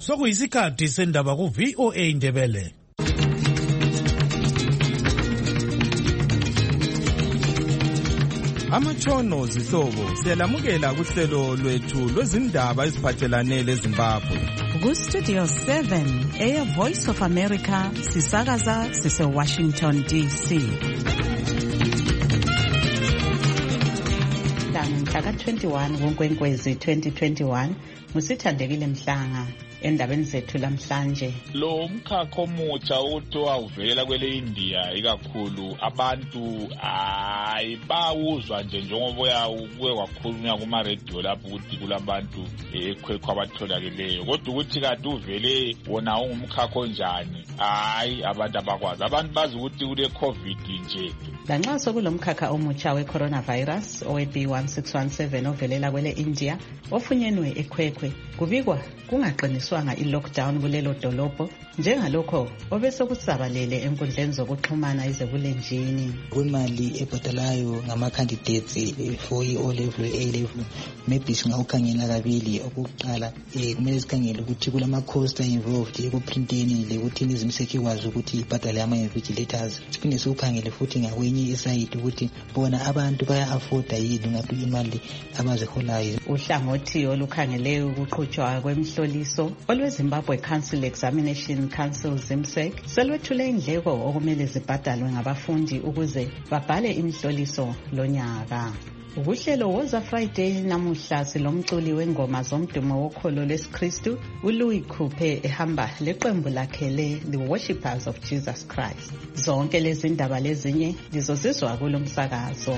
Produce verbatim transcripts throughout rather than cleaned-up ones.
Sokuyisikhathi sendaba ku V O A Ndebele. Amatshono zihlobo siyalamukela kuhlelo lwethu lwezindaba eziphathelane leZimbabwe. Ku Studio seven eya Voice of America sisakaza sise Washington D C. Mhla twenty-one kuNkwenkwezi twenty twenty-one musithandekile Mhlanga. Endabeni zethu lamhlanje, lo mkhakha omutsha uthiwa uvela kwele India ikakhulu abantu ayibawuzwa nje njengoba uyakuwe kwakhulunywa kuma radio lapho ukuthi kulabantu ekhwekho abatholakeleyo, kodwa ukuthi kade uvele wona ungumkhakha onjani hayi abantu abakwazi. Abantu bazi ukuthi kule COVID nje. Lanxa sokulomkhakha omutsha we coronavirus owe B one six one seven ovelela kwele India ofunyenwe ekhwekhwe, kubikwa kungaqiniswanga i-lockdown kulelo dolobho njengalokho obesokusabalele enkundleni zokuxhumana izebulenjini. Kwimali ebhadalayo ngama-candidates for i-O level A level maybe singawukhangela kabili. Okokuqala eh kumele sikhangele ukuthi kulama-cost involved ekuprinteni lekuthini izimsekikwazi ukuthi ibhadale ama-invigilators. Siphinde siwukhangele futhi ngakwenye isayidi ukuthi bona abantu baya-afforda yini ngaphi imali abaziholayo. Uhlangothi olukhangele ukuqhutshwa kwemhloliso olweZimbabwe Council Examination Council ZIMSEC selwethule indleko okumele zibhadalwe ngabafundi ukuze babhale imihloliso lonyaka. Uhlelo woza Friday namuhla silomculi wengoma zomdumo wokholo lesiKristu uLouis Coupe ehamba leqembu lakhe le The Worshippers of Jesus Christ. Zonke lezi ndaba lezinye lizozizwa kulomsakazo.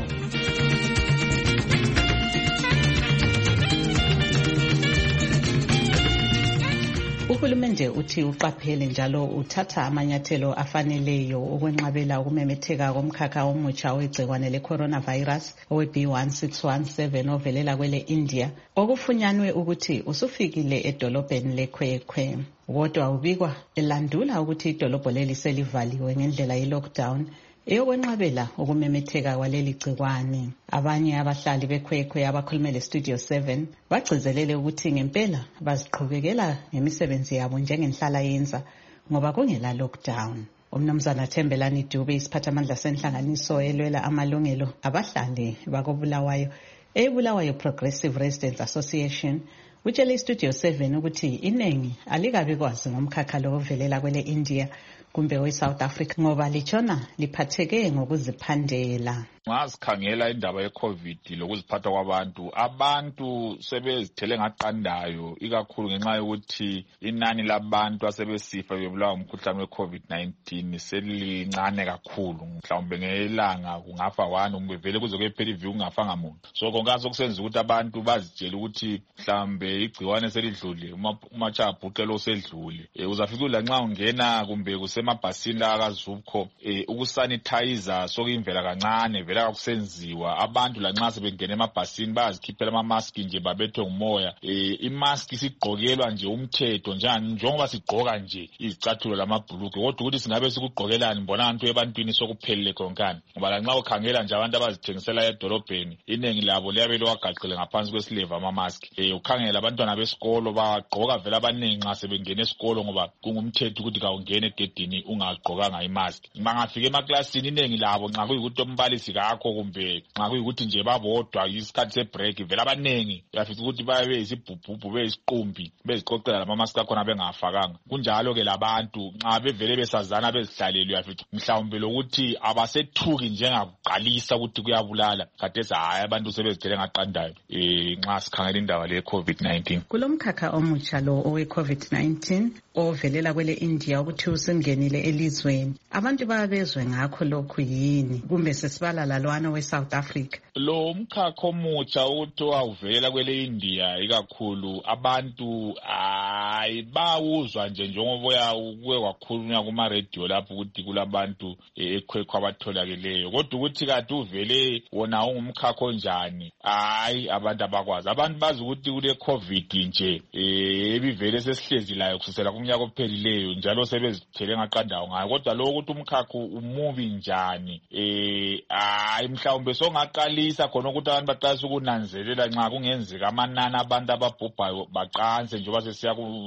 Uhulumende uthi uqaphele njalo uthatha amanyathelo afaneleyo ukwenqabela ukumemetheka komkhakha omutsha wegcikwane le-coronavirus owe B one six one seven ovelela kwele India okufunyanwe ukuthi usufikile edolobheni lekhwekhwe. Kodwa ubikwa elandula ukuthi idolobho leli selivaliwe ngendlela ye-lockdown eyokwenqabela ukumemetheka kwaleli gcikwane. Abanye abahlali bekhwekhwe abakhulumele Studio seven bagcizelele ukuthi ngempela baziqhubekela ngemisebenzi yabo njengenhlala yenza ngoba kungela lockdown. Umnumzana Thembelani Dube isiphathamandla senhlanganiso elwela amalungelo abahlali bakobulawayo eBulawayo Progressive Residents Association utshele Studio seven ukuthi inengi alikabi kwazi ngomkhakha lo ovelela kwele India kumbe we-South Africa ngoba lichona liphatheke ngokuziphandela. Ngasikhangela indaba ye-COVID lokuziphatha kwabantu, abantu sebezithele ngaqandayo ikakhulu ngenxa yokuthi inani labantu asebesifa bebulawa umkhuhlane we-COVID nineteen selincane kakhulu. Mhlawumbe ngelanga kungafa one kumbe vele kuzoke phela iviki kungafa ngamuntu. So konke sokusenza ukuthi abantu bazitshela ukuthi mhlawumbe igciwane selidlule, umacha abhuqelo sedlule. Eh uzafika la nxa ungena kumbe kusemabhasini la kaZubco eh ukusanitizer sokuyimvela kancane vela kusenziwa. Abantu la nxa sebengena emabhasini bayazikhiphela ama mask nje babethwe ngumoya. Eh imask sigqokelwa nje umthetho njani njengoba sigqoka nje izicathulo lamabhuluku, kodwa ukuthi singabe sikugqokelani mbona abantu ebantwini sokuphelele konkani. Ngoba la nxa ukhangela nje abantu abazithengisela edolobheni inengi labo liyabe lokwagaqile ngaphansi kwesileva ama mask. Eh ukhangela abantwana besikolo bagqoka vela abanengi nxa sebengena esikolo ngoba kungumthetho ukuthi kawungene egedini ungagqokanga imask. Mangafika emaklasini inengi labo nxa kuyikuthi umbalisi kakho kumbe nxa kuyikuthi nje babodwa isikhathi sebreak vela abanengi uyafisa ukuthi babe izibhubhubhu bezisiqumbi beziqoqela lama mask akhona bengafakanga. Kunjalo ke labantu nxa bevele besazana bezihlalele uyafisa mhlawumbe lokuthi abasethuki njengakuqalisa ukuthi kuyabulala khathesi hayi abantu sebezithele ngaqandayo eh nxa sikhangela indaba le COVID nineteen. Kulomkhakha omutsha lo owe COVID nineteen ovelela kwele India ukuthi usengenile elizweni, abantu bayabezwe ngakho lokhu yini kumbe sesibala lalwana we South Africa? Lo mkhakha omutsha uthiwa uvela kwele India ikakhulu abantu ayibawuzwa nje njengoba uyakuwe kwakhulunywa kuma radio lapho ukuthi kulabantu ekhwekho abatholakeleyo, kodwa ukuthi kade uvele wona ungumkhakha onjani hayi abantu abakwazi. Abantu bazi ukuthi kule COVID nje eh ebivele sesihlezi layo kusukela kumnyaka ophelileyo njalo sebezithele ngaqandayo ngayo, kodwa lo ukuthi umkhakha umubi njani eh hayi mhlawumbe songaqalisa khona ukuthi abantu baqalisa ukunanzelela nxa kungenzeka amanani abantu ababhubhayo baqanse njengoba sesiya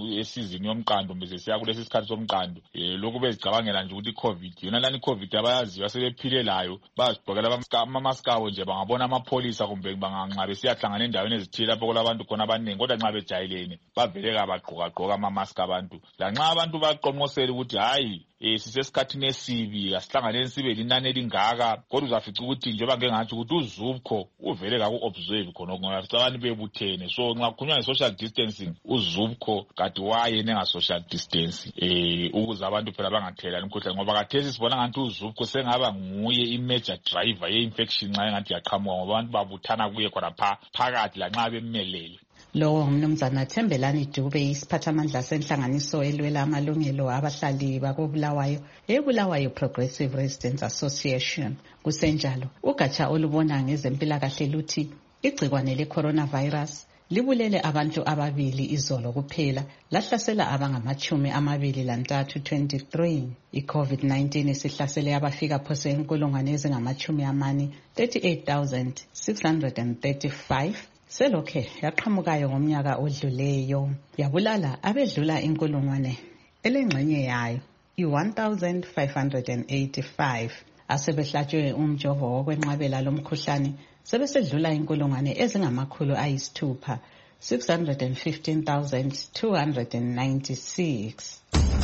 esizini yomqando bese siya kulesi sikhathi somqando lokhu bezicabangela nje ukuthi iCovid yona lani iCovid abayaziyo asebephile layo bazigqokela ama-maskawo nje bangabona amapholisa kumbe banganxa besiyahlangana endaweni ezithile lapho kulabantu khona abaningi kodwa nxa bejayelene bavele kabagqoka-gqoka ama-mask abantu lanxa abantu baqonqosela ukuthi hayi eh sisesikhathini esibi asihlanganeni sibe linani elingaka kodwa uzafica ukuthi njengoba ngeke ngathi ukuthi uZubco uvele kaku-observe khona ngoba abantu bebuthene so nxa kukhulunywa nge-social distancing uZubco kade wayena enga-social distance eh ukuze abantu phela bangathelelani imikhuhlane ngoba khathesi sibona ngathi uZubco sengaba nguye i-major driver ye-infection nxa engathi yaqhamuka ngoba abantu babuthana kuye khona phakathi lanxa bemelele. Lowo ngumnumzana Thembelani Dube isiphathamandla senhlanganiso elwela amalungelo abahlali bakobulawayo eBulawayo Progressive Residents Association. Kusenjalo ugatsha olubona ngezempilakahle luthi igcikwane le-coronavirus libulele abantu ababili izolo kuphela lahlasela abangamachumi amabili lantathu twenty-three. I-COVID nineteen isihlasele abafika phose inkulungwane ezingamachumi amane thirty-eight thousand six hundred thirty-five selokhe yaqhamukayo ngomnyaka odluleyo yabulala abedlula inkulungwane elengxenye yayo i-one thousand five hundred eighty-five. Asebehlatshwe umjovo wokwenqabela lomkhuhlane sebesedlula inkulungwane ezingamakhulu ayisithupha six hundred fifteen thousand two hundred ninety-six.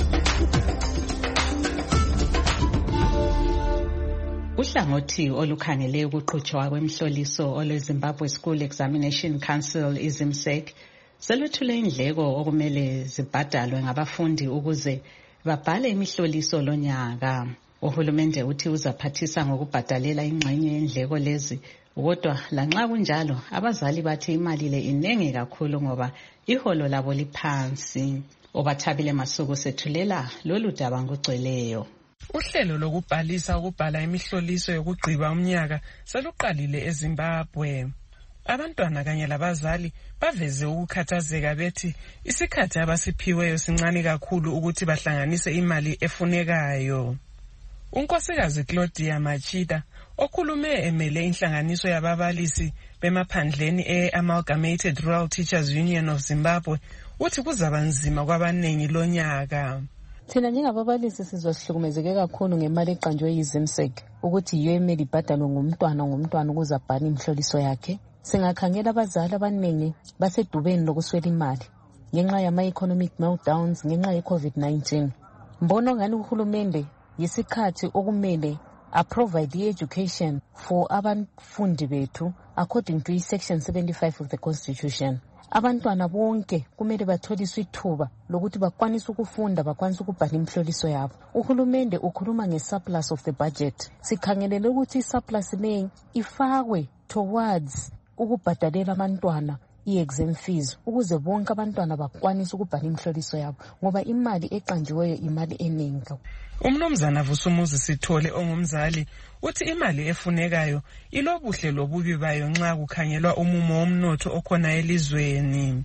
Uhlangothi olukhangele ukuqhutshwa kwemhloliso olweZimbabwe School Examination Council izimsek seluthule indleko okumele zibhadalwe ngabafundi ukuze babhale imihloliso lonyaka. Uhulumende uthi uzaphathisa ngokubhadalela ingxenye yendleko lezi kodwa lanxa kunjalo abazali bathi imali le inenge kakhulu ngoba iholo labo liphansi. Obathabile Masuku sethulela lolu daba ngogcweleyo. Uhlelo lokubhalisa ukubhala imihloliso yokugqiba umnyaka seluqalile eZimbabwe. Abantwana kanye labazali baveze ukukhathazeka bethi isikhathi abasiphiweyo sincane kakhulu ukuthi bahlanganise imali efunekayo. Unkosikazi Claudia Machida okhulume emele inhlanganiso yababalisi bemaphandleni e-Amalgamated Rural Teachers Union of Zimbabwe uthi kuzaba nzima kwabanengi lonyaka. Thina njengababalisi sizosihlukumezeke kakhulu ngemali eqanjwe yizimsek ukuthi yiyo emele ibhadalwe ngumntwana ngumntwana ukuze abhale imhloliso yakhe. Singakhangela abazali abaningi basedubeni lokuswela imali ngenxa yama-economic meltdowns ngenxa ye-COVID nineteen. Mbono ngani uhulumende yisikhathi okumele aprovide i-education for abafundi bethu according to section seventy-five of the Constitution. Abantwana bonke kumele batholiswe ithuba lokuthi bakwanise ukufunda bakwanise ukubhala imhloliso yabo. Uhulumende ukhuluma nge-surplus of the budget. Sikhangelele ukuthi i-surplus le ifakwe towards ukubhadalela abantwana i-exam fees ukuze bonke abantwana bakwanise ukubhala imhloliso yabo ngoba imali eqanjiweyo imali eningi. Umnumzana Vusumuzi Sithole ongumzali uthi imali efunekayo ilobuhle lobubi bayo nxa kukhangelwa umumo womnotho okhona elizweni.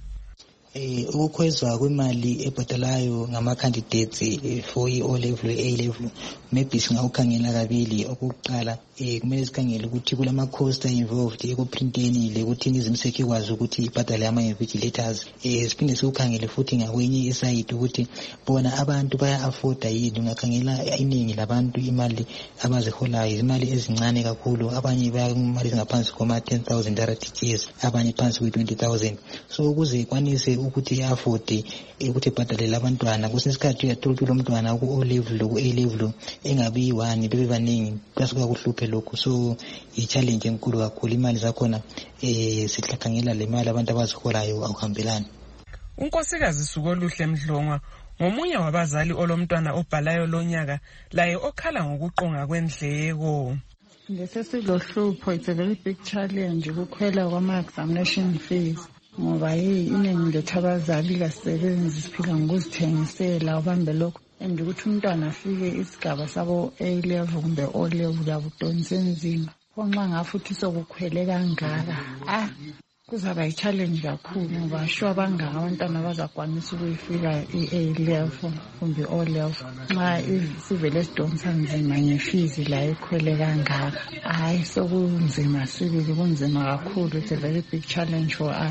Eh ukukhwezwa kwemali ebhadalayo ngama-candidates for i-O level A level maybe singawukhangela kabili. Okuqala eh kumele sikhangele ukuthi kulama-cost involved ekuprinteni lekuthi izimsek ikwazi ukuthi ibhadale ama-invigilators. Eh siphinde siwukhangele futhi ngakwenye iside ukuthi bona abantu baya-afforda yini. Ungakhangela iningi labantu imali abaziholayo imali ezincane kakhulu, abanye bayimali ezingaphansi kwama-ten thousand R T Gs, abanye phansi kwe-twenty thousand. So ukuze ikwanise ukuthi afford ukuthi ibhadalele abantwana kwesinye isikhathi uyathola umntwana ku-O level ku-A level engabi yi-one bebe baningi kuyasuka kuhluphe lokhu. So i-challenge enkulu kakhulu imali zakhona eh sihlakhangela le mali abantu abaziholayo akuhambelani. Unkosikazi Sukoluhle Mdlongwa ngomunye wabazali olomntwana obhalayo lonyaka laye okhala ngokuqonga kwendleko. Ngesesilohlupho, it's a very big challenge ukukhwela kwama-examination fees ngoba iningi lethu abazali kasebenzi siphila ngokuzithengisela ubambe lokho and ukuthi umntwana afike isigaba sabo A level kumbe O level yabudonsa enzima konxa ngafuthi sokukhwele kangaka ah kuzaba yi-challenge kakhulu ngoba sure bangaka abantwana bazakwanisa ukuyifika i-A level kumbe O level nxa sivele sidonsa nzima ngefizi la ikhwele kangaka. Hayi sokunzima sibili kunzima kakhulu. It's a very big challenge for us.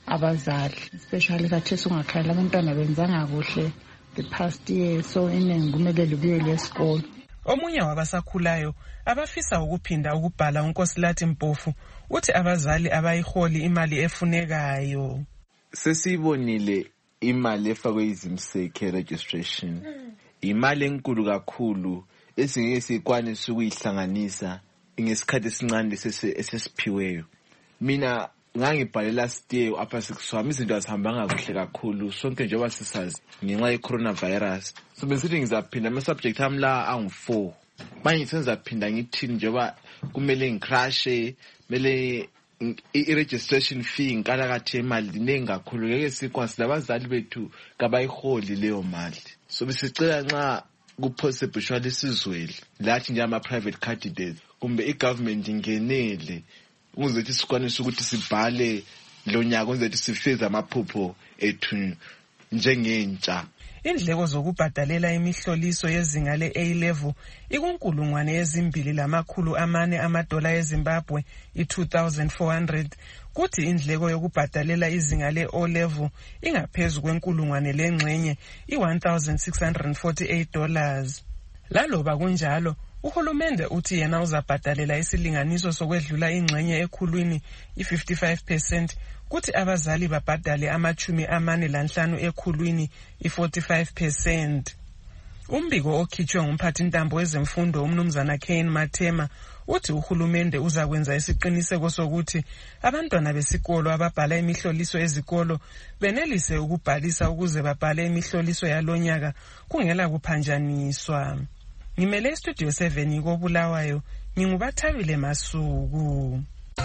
abazali, especially kathesi ungakhala abantwana benzanga kuhle the past year, so iningi kumele libuyele esikolo. Omunye wabasakhulayo abafisa ukuphinda ukubhala uNkosilathi Mpofu uthi abazali abayiholi imali efunekayo. Sesibonile imali efakwe izimseke registration. Imali enkulu kakhulu esingeke sikwanise ukuyihlanganisa ngesikhathi esincane esesiphiweyo. Mina ngangibhalela stay apha sikuswami izinto azihambanga kuhle kakhulu sonke njengoba sisazi ngenxa ye coronavirus. So besithi ngizaphinda ama subject ami la angu four. Manje senzaphinda ngithini njengoba kumele ngicrashe, mele i-registration fee ngikala kathi imali ningi kakhulu ngeke sikwazi labazali bethu kabayiholi leyo mali. So besicela nxa kupossible shwali sizweli lathi nje ama private candidates kumbe igovernment ingenele ukuze sikwanise ukuthi sibhale lo nyaka ukuze sifeze amaphupho ethu njengentsha. Indleko zokubhadalela imihloliso yezinga le-A level ikunkulungwane ezimbili lamakhulu amane amadola eZimbabwe i-two thousand four hundred, kuthi indleko yokubhadalela izinga le-O level ingaphezu kwenkulungwane lengxenye i-one thousand six hundred forty-eight dollars. Laloba kunjalo uhulumende uthi yena uzabhadalela isilinganiso sokwedlula ingxenye ekhulwini i-fifty-five percent, kuthi abazali babhadale amachumi amane lanhlanu ekhulwini i-forty-five percent. Umbiko okhitshwe ngumphathintambo wezemfundo umnumzana Kane Mathema uthi uhulumende uzakwenza isiqiniseko sokuthi abantwana besikolo ababhala imihloliso ezikolo benelise ukubhalisa ukuze babhale imihloliso yalonyaka kungela kuphanjaniswa. Ngimele istudio seven koBulawayo, ngingubathabile Masuku.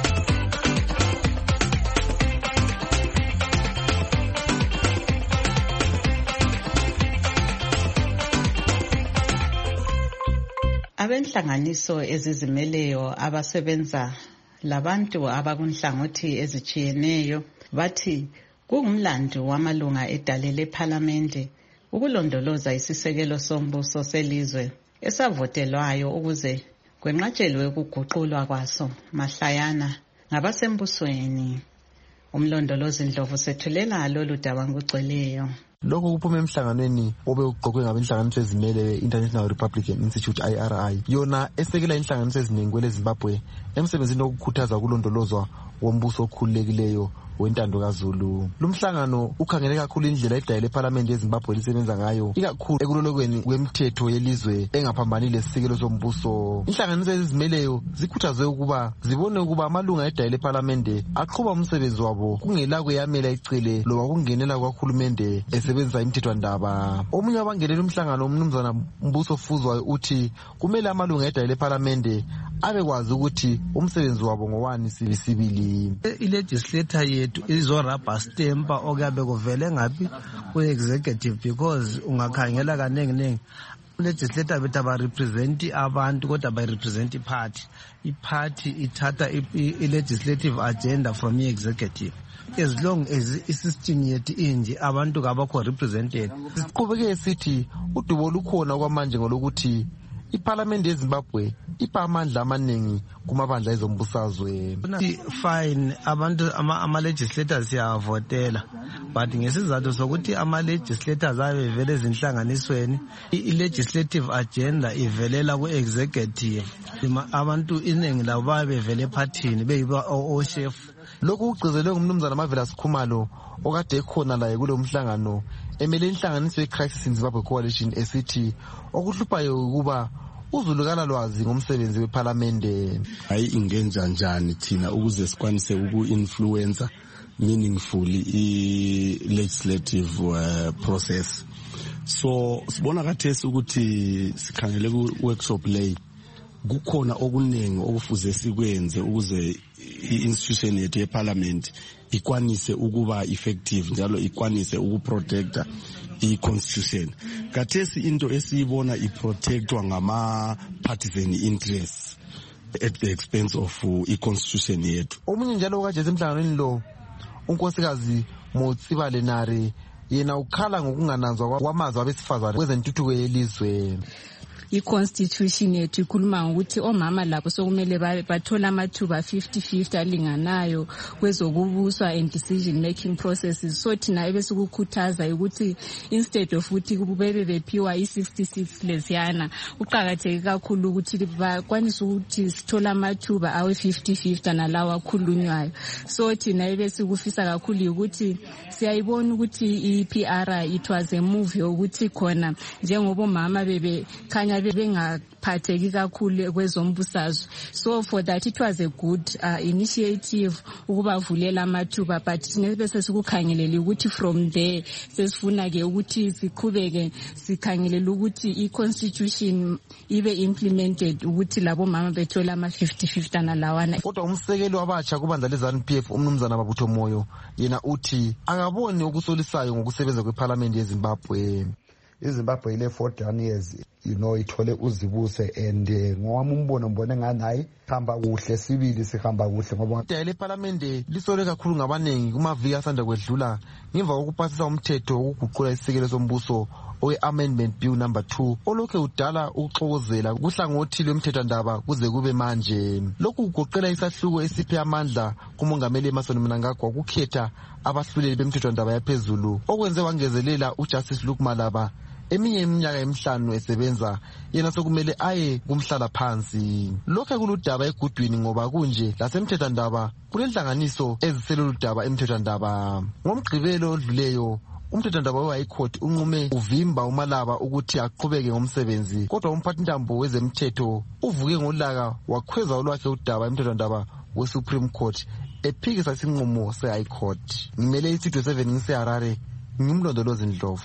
Abenhlanganiso ezizimeleyo abasebenza labantu abakunhlangothi ezichiyeneyo bathi kungumlando wamalunga edale lePhalamende ukulondoloza isisekelo sombuso selizwe esavotelwayo ukuze kwenqatshelwe ukuguqulwa kwaso mahlayana ngabasembusweni. Umlondolozi Ndlovu sethulela lolu daba ngugcweleyo. Lokho kuphuma emhlanganweni obe uqoqwe ngabenhlanganiso ezimele International Republican Institute I R I, yona esekela inhlanganiso eziningi kwele Zimbabwe emsebenzini wokukhuthaza ukulondolozwa wombuso okhululekileyo wentando kaZulu. Lumhlangano ukhangele kakhulu indlela idale lePhalamende eZimbabwe lisebenza ngayo, ikakhulu ekulolokweni kwemithetho yelizwe engaphambani lesisekelo sombuso. Inhlanganiso ezizimeleyo zikhuthaze ukuba zibone ukuba amalunga edale lePhalamende aqhuba umsebenzi wabo kungela kuyamela icele loba kungenela kwakhulumende esebenza imithethwandaba. Omunye wabangenela umhlangano umnumzana Mbuso Fuzwayo uthi kumele amalunga edale lePhalamende abekwazi ukuthi umsebenzi wabo ngowani sibisibili. I-legislator yethu izorabha stempa okuyabe kuvele ngaphi ku-executive, because ungakhangela kaningi ningi legislator bethu abarepresenti abantu kodwa bayirepresenti iparty. Iparty ithatha i-legislative agenda from i-executive. As long as i-system yethu inje abantu kabakho represented. Siqhubeke sithi udubo lukhona kwamanje ngolokuthi iPhalamende yeZimbabwe ipha amandla amaningi kumabandla ezombusazwe. Fine, abantu ama-legislators siyavotela, but ngesizathu sokuthi ama-legislators abevele ezinhlanganisweni, i-legislative agenda ivelela ku-executive. Abantu iningi labo babevele ephathini beyiba o-chef. Lokhu kugcizelwe ngumnumzana Marvelous Khumalo okade ekhona laye kulo mhlangano emele inhlanganiso ye-Crisis in Zimbabwe Coalition esithi okuhluphayo ukuba uzulukana lwazi ngomsebenzi wePhalamende. Hayi ingenza njani thina ukuze sikwanise uku-influencer meaningfully i-legislative uh, process. So sibona kathesi ukuthi sikhangele ku-workshop lay kukhona okuningi okufuze sikwenze ukuze i-institution yethu yeParliament ikwanise ukuba effective njalo ikwanise ukuprotecta i-constitution. Kathesi into esiyibona iprotectwa ngama-partisan interests at the expense of uh, i-constitution yethu. Omunye njalo okaje emhlanganweni lo unkosikazi Motsibale Nare yena ukhala ngokungananzwa kwamazwi abesifazane kwezentuthuko yelizwe. i-constitution yethu ikhuluma ngokuthi omama labo sokumele bathola amathuba fifty fifty alinganayo kwezokubuswa and decision making processes. So thina ebesikukhuthaza ukuthi instead of ukuthi kubebe bephiwa i-sixty-six lesiyana uqakatheke kakhulu ukuthi bakwanise ukuthi sithola amathuba awe fifty fifty nalawa akhulunywayo. So thina ebesikufisa kakhulu ukuthi siyayibona ukuthi i-P R it was a move yokuthi khona njengoba omama bebe khanya bengaphatheki kakhulu kwezombusazwe. So for that it was a good uh, initiative ukubavulela amathuba, but bese sikukhangelele ukuthi from there sesifuna ke ukuthi siqhubeke sikhangelele ukuthi i-constitution ibe implemented ukuthi labo mama bethola ama fifty fifty nalawana. Kodwa umsekeli wabatsha kubandla leZANU P F umnumzana Mabutho Moyo yena uthi akaboni ukusolisayo ngokusebenza kweParliament yeZimbabwe. iZimbabwe ile forty-one years you know ithole uzibuse and ngowami umbono mbone nganayi hamba kuhle sibili sihamba kuhle ngoba ile parliament lisole kakhulu ngabanengi kumaviki asanda kwedlula ngemva kokupasisa umthetho wokuguqula isikelo sombuso owe-amendment bill number two olokhe udala ukuxokozela kuhlangothi lwemthethwandaba kuze kube manje. Lokhu kugoqela isahluko esiphe amandla kumongameli Emmerson Mnangagwa ukukhetha abahluleli bemthethwandaba yaphezulu okwenze wangezelela uJustice Luke Malaba eminye iminyaka emihlanu esebenza yena sokumele aye kumhlala phansi. Lokho kuludaba egudwini ngoba kunje lasemthethwandaba kunenhlanganiso eziseloludaba emthethwandaba. Ngomgqibelo odluleyo umthethwandaba we-High Court unqume uvimba uMalaba ukuthi aqhubeke ngomsebenzi, kodwa umphathintambo wezemthetho uvuke ngolaka wakhweza olwakhe udaba emthethwandaba we-Supreme Court ephikisa isinqumo se-High Court. Ngimele iStudio seven ngiseHarare, ngimlondolozi Ndlovu.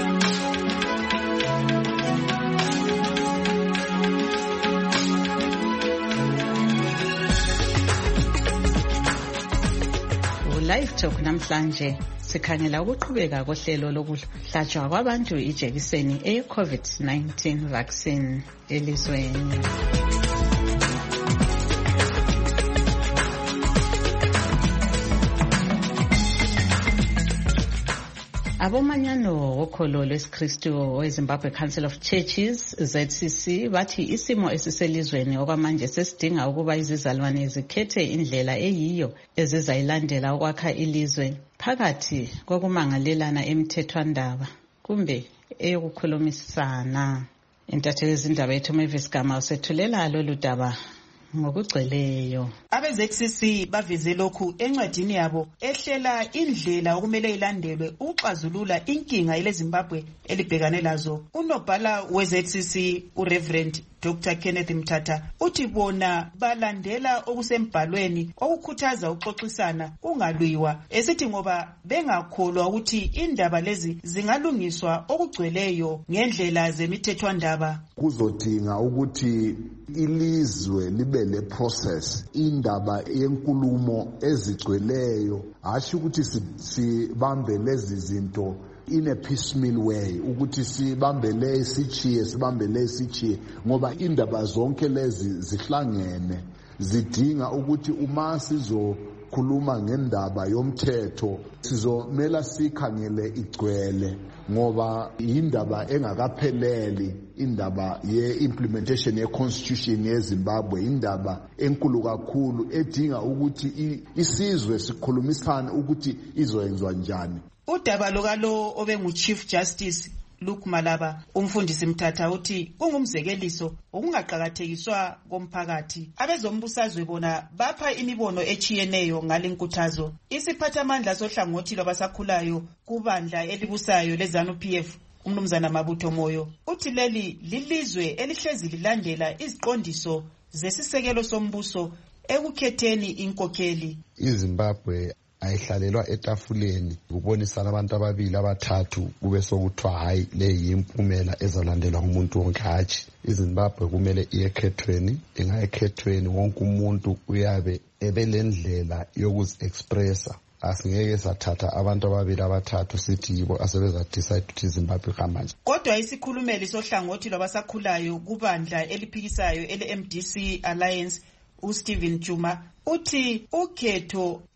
Live Talk namhlanje sikhangela ukuqhubeka kohlelo lokuhlatshwa kwabantu ijekiseni e-COVID nineteen vaccine elizweni. Abomanyano wokholo lwesikristu weZimbabwe Council of Churches Z C C bathi isimo esiselizweni okwamanje sesidinga ukuba izizalwane zikhethe indlela eyiyo ezizayilandela ukwakha ilizwe phakathi kokumangalelana emthethwandaba kumbe eyokukhulumisana. Intatheli yezindaba yethu Mavis Gama usethulela lolu daba ngokugcweleyo. Abe-Z C C baveze lokhu encwadini yabo ehlela indlela okumele ilandelwe ukuxazulula inkinga eleZimbabwe elibhekane lazo. Unobhala we-Z C C uReverend Doctor Kenneth Mthatha uthi bona balandela okusembhalweni okukhuthaza uxoxisana kungalwiwa, esithi ngoba bengakholwa ukuthi indaba lezi zingalungiswa okugcweleyo ngendlela zemithethwandaba. Kuzodinga ukuthi ilizwe libe le process indaba yenkulumo ezigcweleyo, asho ukuthi sibambe lezi zinto in a piecemeal way, ukuthi sibambele sichiye sibambele sichiye ngoba indaba zonke lezi zihlangene, zidinga ukuthi uma sizokhuluma ngendaba yomthetho sizomela sikhangele igcwele ngoba indaba engakapheleli, indaba ye-implementation ye-constitution yeZimbabwe indaba enkulu kakhulu edinga ukuthi isizwe sikhulumisane ukuthi izoyenzwa njani. Udaba lokalo obengu Chief Justice Luke Malaba umfundisi Mthatha uthi kungumzekeliso okungaqhakathekiswa komphakathi. Abezombusazwe bona bapha imibono echiyeneyo ngalenkuthazo. Isiphathamandla sohlangothi lwabasakhulayo kubandla elibusayo leZANU P F umnumzana Mabutho Moyo uthi leli lilizwe elihlezi lilandela iziqondiso zesisekelo sombuso ekukhetheni inkokheli. iZimbabwe ayihlalelwa etafuleni kubonisana abantu ababili abathathu kube sokuthiwa hayi le yimpumela ezalandelwa ngumuntu wonke. Hatshi, iZimbabwe kumele iyekhethweni, ingayekhethweni wonke umuntu uyabe ebelendlela yokuzi-expressa. Asingeke sathatha abantu ababili abathathu sithi yibo asebezadecide ukuthi iZimbabwe ihamba nje. Kodwa isikhulumeli sohlangothi lwabasakhulayo kubandla eliphikisayo ele-M D C Alliance uStephen Juma uthi ukhetho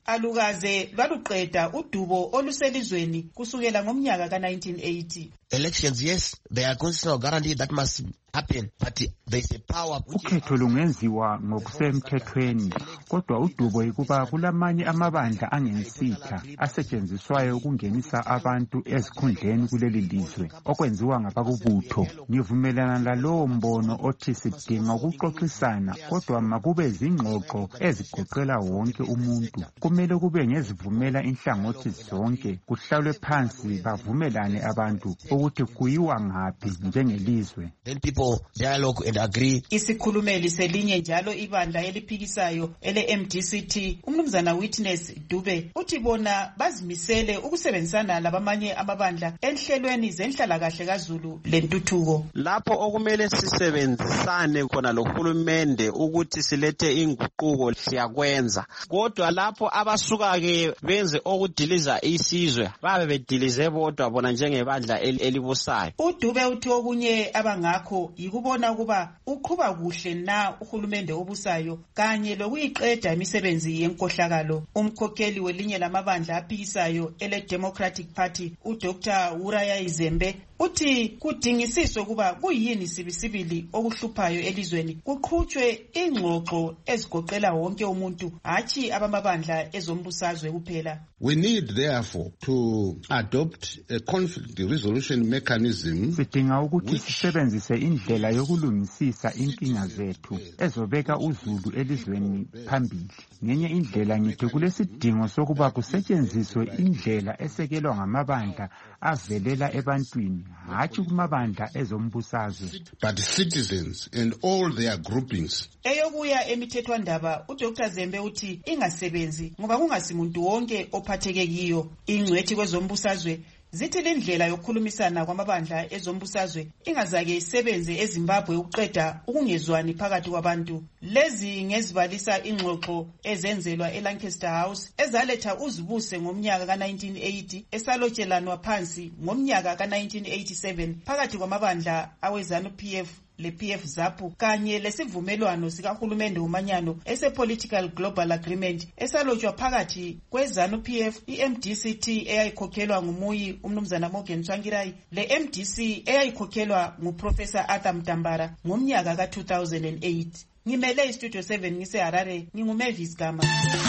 alukaze lwaluqeda udubo oluselizweni kusukela ngomnyaka ka nineteen eighty. Elections, yes, there are constitutional guarantee that must happen, but there is a power. Ukhetho lungenziwa ngokusemthethweni, kodwa udubo yikuba kulamanye amabandla angenisitha asetshenziswayo ukungenisa abantu ezikhundleni kuleli lizwe okwenziwa ngabakubutho. Ngivumelana lalowo mbono othi sidinga ukuxoxisana, kodwa makube zingxoxo ezigoqela wonke umuntu. Kumele kube ngezivumela inhlangothi zonke, kuhlalwe phansi bavumelane abantu ukuthi kuyiwa ngaphi njengelizwe. Then people dialogue and agree. Isikhulumeli selinye njalo ibandla eliphikisayo ele M D C T umnumzana Witness Dube uthi bona bazimisele ukusebenzisana labamanye amabandla enhlelweni zenhlalakahle kaZulu lentuthuko. Lapho okumele sisebenzisane khona lohulumende ukuthi silethe inguquko siyakwenza, kodwa lapho abasuka ke benze okudiliza isizwe babe bedilize bodwa bona njengebandla elibusayo. uDube uthi okunye abangakho yikubona kuba uqhuba kuhle na uhulumende obusayo kanye lokuyiqeda imisebenzi yenkohlakalo. Umkhokheli welinye lamabandla aphikisayo ele Democratic Party uDr Uraya Izembe uthi kudingisiswe kuba kuyini sibisibili okuhluphayo elizweni, kuqhutshwe ingxoxo ezigoqela wonke umuntu hathi abamabandla ezombusazwe kuphela. We need therefore to adopt a conflict resolution mechanism. Sidinga ukuthi sisebenzise indlela yokulungisisa inkinga zethu ezobeka uZulu elizweni phambili. Ngenye indlela ngithi kulesidingo sokuba kusetshenziswe indlela esekelwa ngamabandla avelela ebantwini hathi kumabandla ezombusazwe, but citizens and all their groupings. Eyokuya emithethwandaba uDr Zembe uthi ingasebenzi ngoba kungasimuntu wonke ophatheke kiyo. Ingcwethi kwezombusazwe zithi lendlela yokukhulumisana kwamabandla ezombusazwe ingazake isebenze eZimbabwe ukuqeda ukungezwani phakathi kwabantu. Lezi ngezibalisa ingxoxo ezenzelwa eLancaster House ezaletha uzibuse ngomnyaka ka nineteen eighty esalotshelanwa phansi ngomnyaka ka nineteen eighty-seven phakathi kwamabandla aweZANU P F le P F ZAPU kanye lesivumelwano sikahulumende umanyano ese Political Global Agreement esalotshwa phakathi kweZANU P F, i-M D C T eyayikhokhelwa ngumuyi umnumzana Morgan Tsvangirai, le M D C eyayikhokhelwa nguProfessor Arthur Mtambara ngomnyaka ka two thousand eight. Ngimele iStudio seven ngise Harare, nginguMavis Gama.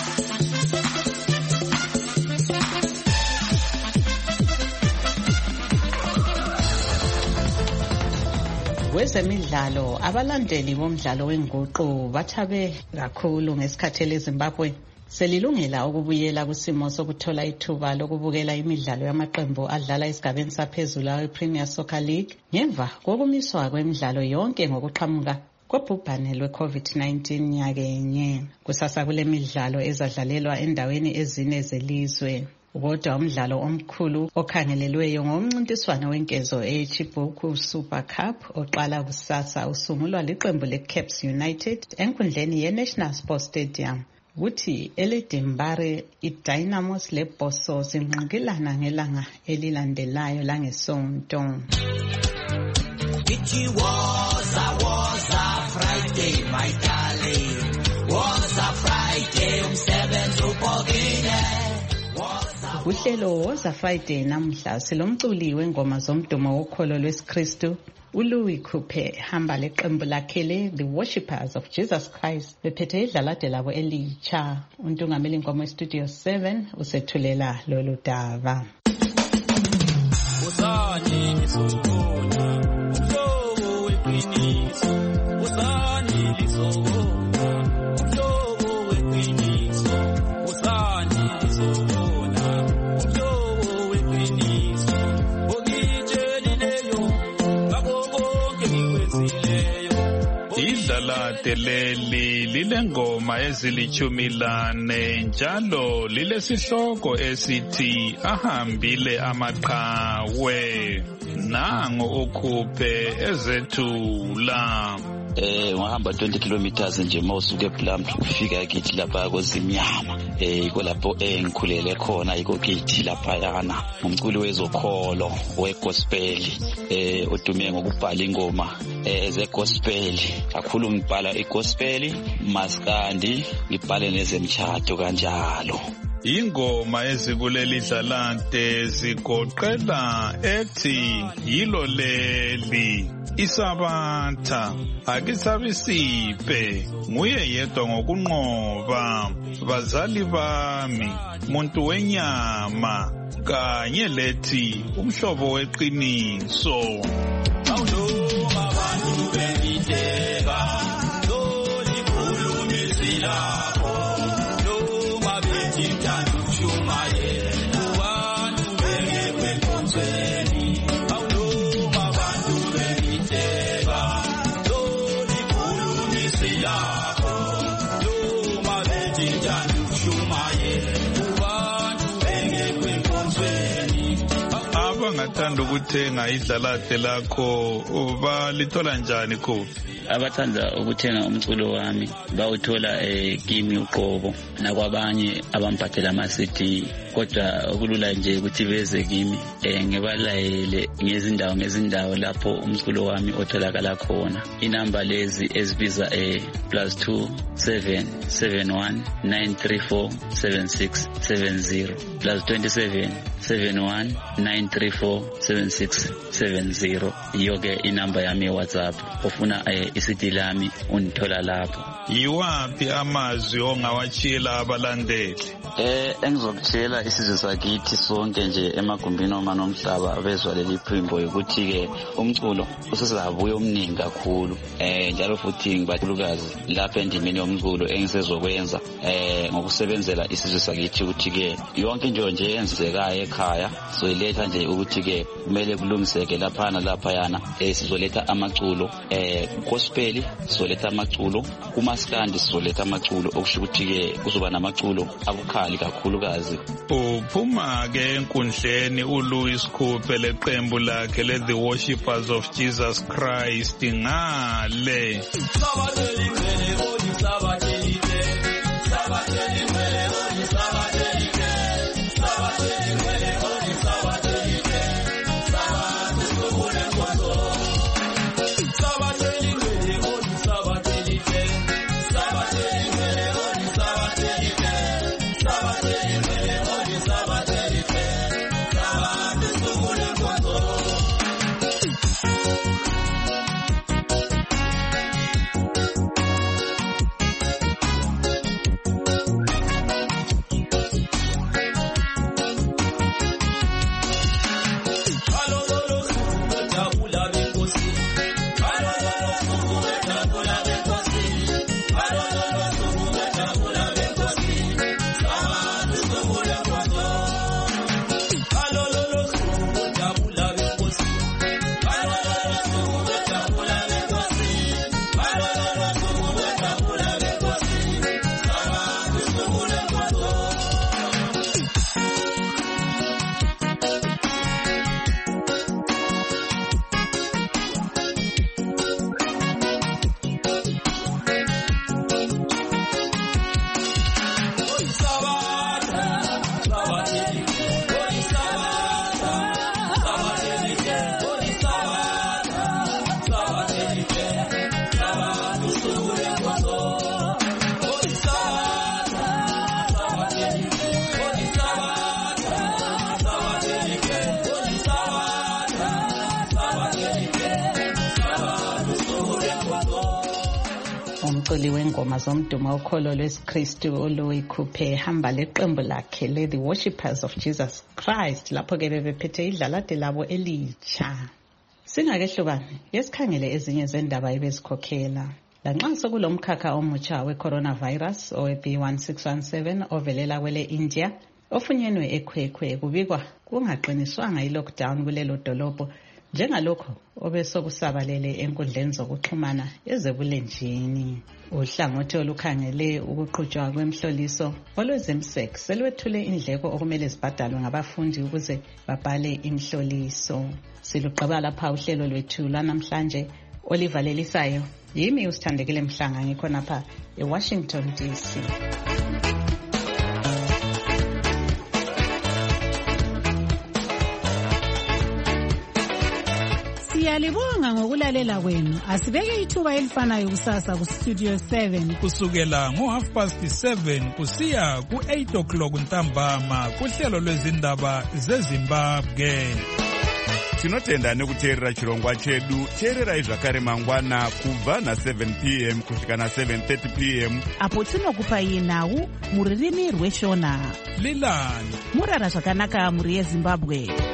Kwezemidlalo, abalandeli bomdlalo wenguqu bathabe kakhulu ngesikhathi leZimbabwe selilungela ukubuyela kusimo sokuthola ithuba lokubukela imidlalo yamaqembu adlala esigabeni saphezulu ePremier Soccer League ngemva kokumiswa kwemidlalo yonke ngokuqhamuka kobhubhane lwe-COVID nineteen nyakenye. Kusasa kule midlalo ezadlalelwa endaweni ezine zelizwe. Kodwa umdlalo omkhulu okhangelelweyo ngomncintiswano wenkezo eChibuku Super Cup oqala kusasa usungulwa liqembu leCaps United enkundleni yeNational Sports Stadium. Kuthi eLedimbare iDynamos leBosso zinqikilana ngelanga elilandelayo langeSonto. It was a was a Friday, my darling. Was a Friday, umsebenzi ubhokile. Uhlelo Woza Friday namhla silomculi wengoma zomdumo wokholo lwesiKristu uLouis Coupe hamba leqembu lakhe le The Worshippers of Jesus Christ bephethe idlalade labo elitsha. Untungameli inkomo eStudio seven usethulela lolu daba. Usani lisona umhlobo weqiniso, usani lisona umhlobo weqiniso, usani lisona idlalade leli lilengoma ezilichumi lane njalo lilesihloko esithi ahambile amaqhawe. Nango uKhuphe ezethula. Eh ngahamba twenty kilometers nje mawusuke ePlumtree ufika kithi lapha koZimnyama. Eh iko lapho engikhulele khona iko kithi lapha yana. Umculi wezokholo wegospel eh odume ngokubhala ingoma eze gospel. Kakhulu ngibhala igospel, maskandi, ngibhale nezemtshado kanjalo. ingoma ezikuleli dlalante zigoqela ethi yilo leli Isabatha akisabisiphe nguye yedwa ngokunqoba bazali bami muntu wenyama kanye lethi umhlobo weqiniso awunoma abantu bengiteka lolikhulumizila noma bengithanda ukushumayela abantu bengekwenkonzweni awunoma abantu bengiteka lolikhulumizila noma bengithanda ukushumayela abangathanda ukuthenga idlalahle lakho balithola njani Kofi? Abathanda ukuthenga umculo wami bawuthola eh kimi uqobo nakwabanye abambhathela ama C D kodwa okulula nje ukuthi beze kimi eh ngibalayele ngezindawo ngezindawo lapho umculo wami otholakala khona. Inamba lezi ezibiza eh plus two seven seven one nine three four seven six seven zero plus twenty-seven seven one nine three four seven six seven zero yoke inamba yami WhatsApp ofuna eh isidi lami unithola lapho. Yiwapi amazwi ongawatshela abalandeli? Eh engizokutshela isizwe sakithi sonke nje emagumbini omana omhlaba bezwa leli phimbo ukuthi ke umculo usesabuye omningi kakhulu eh njalo futhi ngibathulukazi lapha endimeni yomculo engisezokwenza eh ngokusebenzela isizwe sakithi ukuthi ke yonke into nje yenzekayo ekhaya soyiletha nje ukuthi ke kumele kulungiseke lapha nalapha yana eh sizoletha amaculo eh gospel sizoletha amaculo kumaskandi sizoletha amaculo okusho ukuthi ke kuzoba namaculo akukhali kakhulukazi. Uphuma ke enkundleni uLouis Khuphe leqembu lakhe le The Worshippers of Jesus Christ ngale umculi wengoma zomdumo ukholo lwesikristu uLouis Khuphe hamba leqembu lakhe le The Worshippers of Jesus Christ lapho ke bebephethe idlalade labo elitsha. Singakehlukani yesikhangele ezinye zendaba ebezikhokhela lanxa sokulomkhakha omutsha we-coronavirus owe-B one six one seven ovelela kwele India ofunyenwe ekhwekhwe kubikwa kungaqiniswanga i-lockdown kulelo dolobho njengalokho obesokusabalele enkundleni zokuxhumana ezebulenjini. Uhlangothi olukhangele ukuqhutshwa kwemhloliso olwezemsek selwethule indleko okumele zibhadalwe ngabafundi ukuze babhale imhloliso. Siluqaba lapha uhlelo lwethu lanamhlanje olivalelisayo yimi usithandekile Mhlanga ngikhona pha eWashington D C. Siyalibonga ngokulalela kwenu. Asibeke ithuba elifanayo kusasa ku Studio seven. Kusukela ngo half past seven kusiya ku eight o'clock ntambama kuhlelo lwezindaba zeZimbabwe. Tinotenda nekuteerera chirongwa chedu. Teererai zvakare mangwana kubva na seven p m kusvika na seven thirty p m apo tinokupai nhau muririmi rweshona. Lilani murara zvakanaka muri yeZimbabwe.